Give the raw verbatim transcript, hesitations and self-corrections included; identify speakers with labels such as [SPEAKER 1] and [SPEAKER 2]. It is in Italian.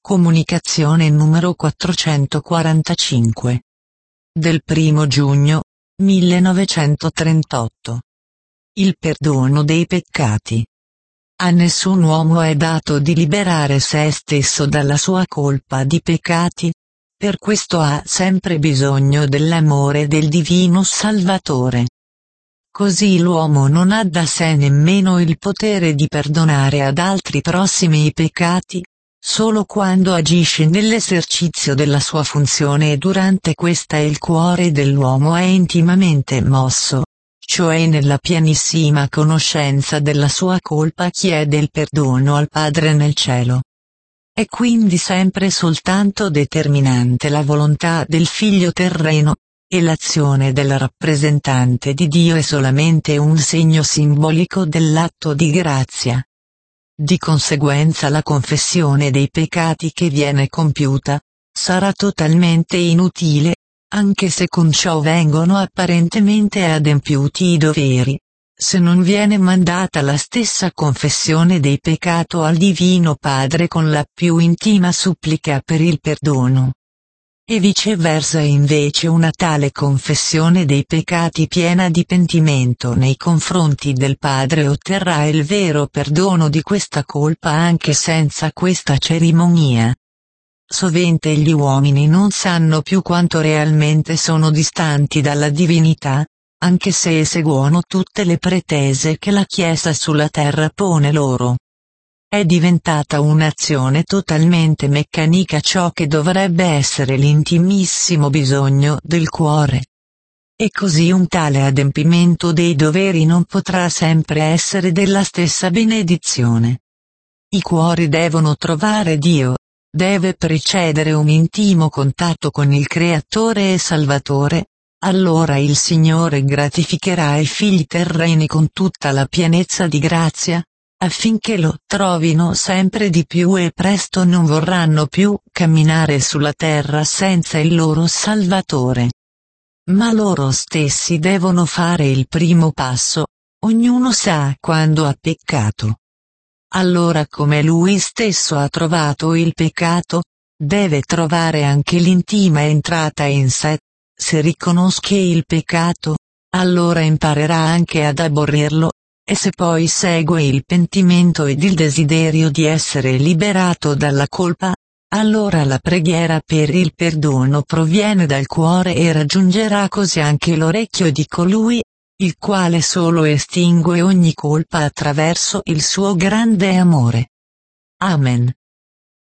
[SPEAKER 1] Comunicazione numero quattrocentoquarantacinque. Del primo giugno, millenovecentotrentotto. Il perdono dei peccati. A nessun uomo è dato di liberare se stesso dalla sua colpa di peccati, per questo ha sempre bisogno dell'amore del Divino Salvatore. Così l'uomo non ha da sé nemmeno il potere di perdonare ad altri prossimi i peccati, solo quando agisce nell'esercizio della sua funzione e durante questa il cuore dell'uomo è intimamente mosso, cioè nella pienissima conoscenza della sua colpa chiede il perdono al Padre nel cielo. È quindi sempre soltanto determinante la volontà del figlio terreno, e l'azione del rappresentante di Dio è solamente un segno simbolico dell'atto di grazia. Di conseguenza la confessione dei peccati che viene compiuta, sarà totalmente inutile, anche se con ciò vengono apparentemente adempiuti i doveri, se non viene mandata la stessa confessione dei peccati al Divino Padre con la più intima supplica per il perdono. E viceversa invece una tale confessione dei peccati piena di pentimento nei confronti del Padre otterrà il vero perdono di questa colpa anche senza questa cerimonia. Sovente gli uomini non sanno più quanto realmente sono distanti dalla divinità, anche se eseguono tutte le pretese che la Chiesa sulla terra pone loro. È diventata un'azione totalmente meccanica ciò che dovrebbe essere l'intimissimo bisogno del cuore. E così un tale adempimento dei doveri non potrà sempre essere della stessa benedizione. I cuori devono trovare Dio, deve precedere un intimo contatto con il Creatore e Salvatore, allora il Signore gratificherà i figli terreni con tutta la pienezza di grazia, affinché lo trovino sempre di più e presto non vorranno più camminare sulla terra senza il loro Salvatore. Ma loro stessi devono fare il primo passo, ognuno sa quando ha peccato. Allora come lui stesso ha trovato il peccato, deve trovare anche l'intima entrata in sé, se riconosce il peccato, allora imparerà anche ad aborrirlo, e se poi segue il pentimento ed il desiderio di essere liberato dalla colpa, allora la preghiera per il perdono proviene dal cuore e raggiungerà così anche l'orecchio di colui, il quale solo estingue ogni colpa attraverso il suo grande amore. Amen.